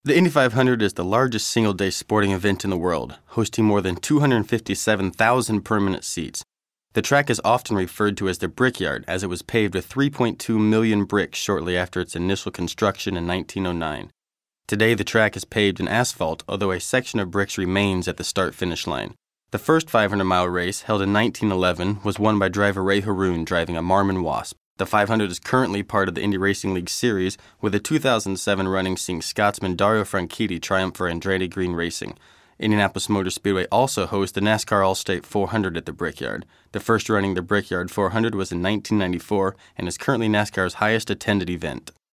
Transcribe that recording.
The Indy 500 is the largest single-day sporting event in the world, hosting more than 257,000 permanent seats. The track is often referred to as the Brickyard, as it was paved with 3.2 million bricks shortly after its initial construction in 1909. Today, the track is paved in asphalt, although a section of bricks remains at the start-finish line. The first 500-mile race, held in 1911, was won by driver Ray Haroon driving a Marmon Wasp. The 500 is currently part of the Indy Racing League Series, with the 2007 running seeing Scotsman Dario Franchitti triumph for Andretti Green Racing. Indianapolis Motor Speedway also hosts the NASCAR All-State 400 at the Brickyard. The first running the Brickyard 400 was in 1994 and is currently NASCAR's highest attended event.